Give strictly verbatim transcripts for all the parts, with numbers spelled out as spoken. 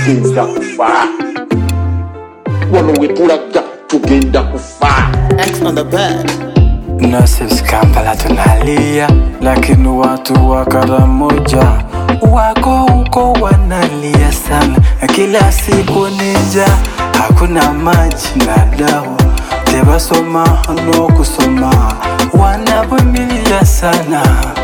tugenda kufa. Wano wetulaga tugenda kufa. X on the bed. Nurses Kampala tunalia, lakini watu wa Karamoja wako huko wanalia sana. Kila siku nija, hakuna maji na dawa. Tebasoma no kusoma, wanavumilia sana.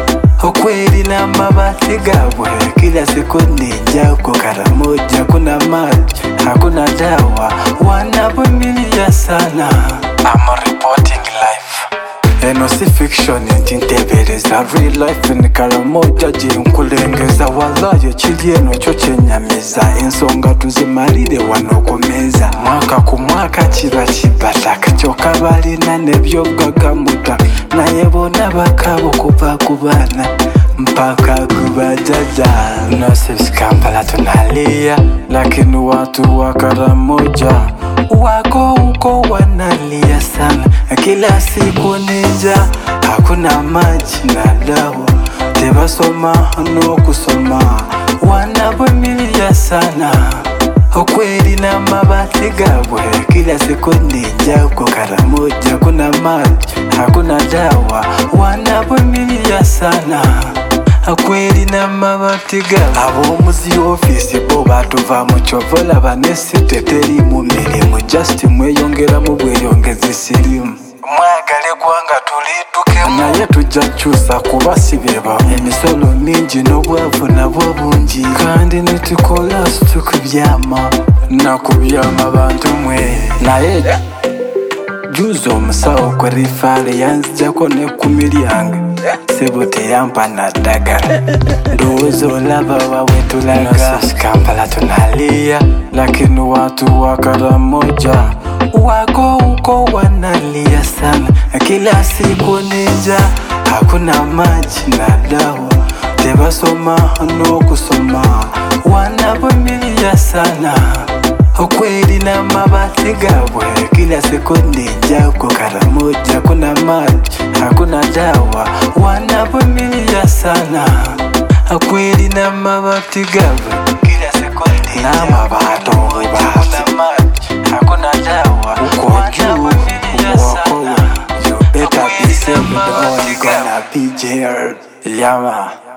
Ukweli na mabati gabwe, kila siku nija huko Karamoja. Hakuna maji, hakuna dawa, wanavumilia sana. I'm reporting life. Eno si fiction, ntintebereza real life in Karamoja. Jinkulengeza walayo chilieno choche nyamiza. Ensonga tuzimalire wanokomeza. Mwaka ku mwaka chiba chibataka choka balina nebyo gagamuta. Naye bona bakabo kuba kubana mpaka kubajaja. Nurses Kampala tunalia, lakini watu wa Karamoja wako huko wanalia sana. Kila siku nija, hakuna maji na dawa. Tebasoma no kusoma, wanavumilia sana. Ukweli na mabati gabwe, kila siku nija huko Karamoja. Hakuna maji, hakuna dawa, wanavumilia sana. Ukweli na mabati gabwe. Abo muzi ofisi bo batuva mu chovola banesi teteri mu mirimo. Just mweyongera mu bweyongezi sirimu. Mwagale gwanga tulidukemu, naye tujja kyusa kubasibeba. Emisolo mingi n'obwavu nabwo bungi, kandi nitukola tukubyama nakubyama bantu mwe. Naye juzo omusawo kwe rifale yanzijako n'ekkumi lyange. Sebo teyampa na ddagala, ndowooza olaba wawe tulaga. Nurses Kampala tunalia, lakini watu wa Karamoja wako huko wanalia sana. Kila siku nija, hakuna maji na dawa. Tebasoma no kusoma, wanavumilia sana. Ukweli na mabati gabwe, kila siku nija huko Karamoja. Hakuna maji, hakuna dawa, wanavumilia sana. Ukweli na mabati gabwe, kila siku nija na mabato hakuna maji, hakuna dawa, wanavumilia sana. You better be safe, or you gonna be jailed. Llama.